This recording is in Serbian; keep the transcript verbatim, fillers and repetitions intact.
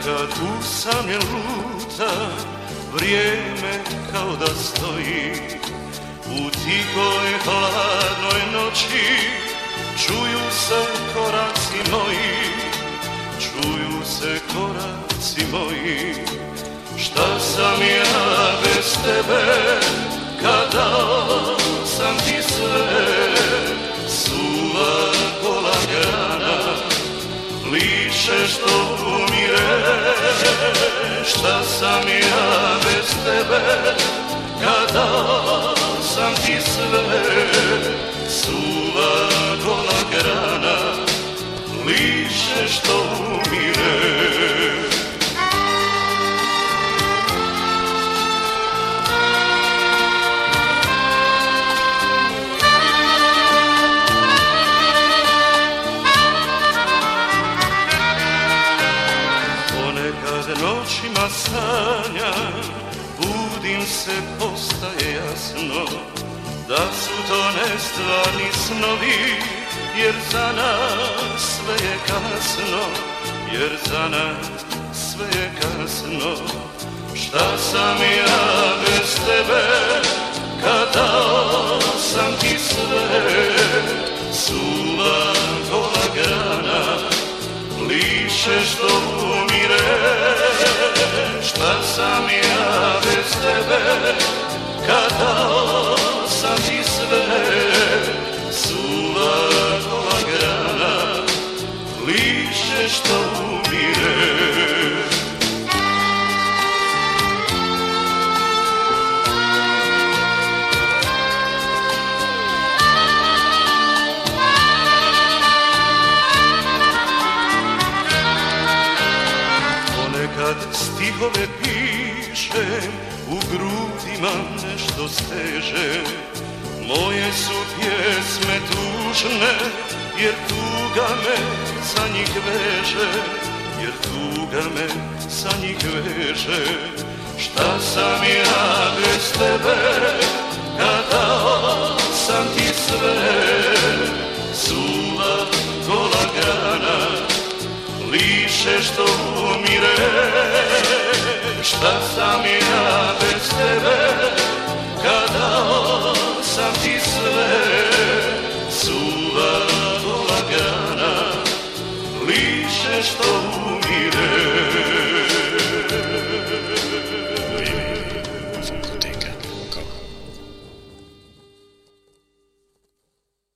Ponekad usamljen lutam, vrijeme kao da stoji. U tihoj hladnoj noći čuju se koraci moji, čuju se koraci moji. Šta sam ja bez tebe, kad dao sam ti sve, suva kola grana, liše što umire. Šta sam ja bez tebe, kad dao sam ti sve, suva kola grana, liše što umire. Ponekad noćima sanjam, budim se, postaje jasno da su to nestvarni snovi, jer za nas sve je kasno, jer za nas sve je kasno. Šta sam ja bez tebe, kad dao sam ti sve, suva kola grana, liše što umire. Šta sam ja bez tebe, kad dao sam ti sve, suva kola grana, liše što umire. Kad stihove pišem, u grudima nešto steže. Moje su pjesme tužne, jer tuga me za njih veže, jer tuga me za njih veže. Šta sam ja bez tebe, kad dao sam ti sve, suva kola grana, liše što umire. Šta sam ja bez tebe,